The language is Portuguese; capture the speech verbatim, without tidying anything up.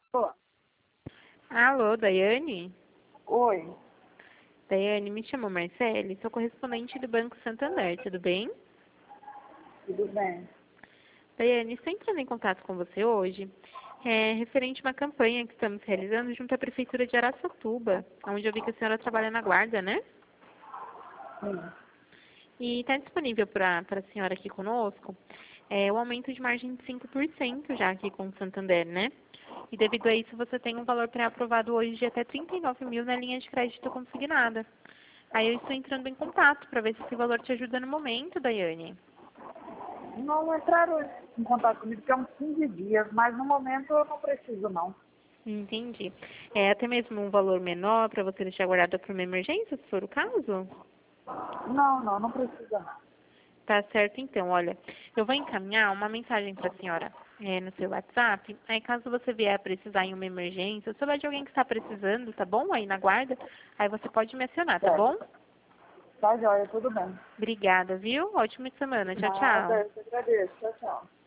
Pô, Alô, Daiane? oi, Daiane, me chamo Marcele, sou correspondente do Banco Santander, tudo bem? tudo bem? Daiane, estou entrando em contato com você hoje, é, referente a uma campanha que estamos realizando junto à Prefeitura de Araçatuba, onde eu vi que a senhora trabalha na guarda, né? Sim. E está disponível para a senhora aqui conosco é, o aumento de margem de cinco por cento já aqui com o Santander, né? E devido a isso, você tem um valor pré-aprovado hoje de até trinta e nove mil na linha de crédito consignada. Aí eu estou entrando em contato para ver se esse valor te ajuda no momento, Daiane. Não entraram em contato comigo porque há uns quinze dias, mas no momento eu não preciso, não. Entendi. É até mesmo um valor menor para você deixar guardado para uma emergência, se for o caso? Não, não, não precisa, não. Tá certo, então. Olha, eu vou encaminhar uma mensagem para a senhora é, no seu WhatsApp. Aí, caso você vier a precisar em uma emergência, ou souber de alguém que está precisando, tá bom? Aí na guarda, aí você pode me acionar, tá bom? Certo. Tá joia, tudo bem. Obrigada, viu? Ótima semana. Tchau, tchau. Nada, eu te agradeço. Tchau, tchau.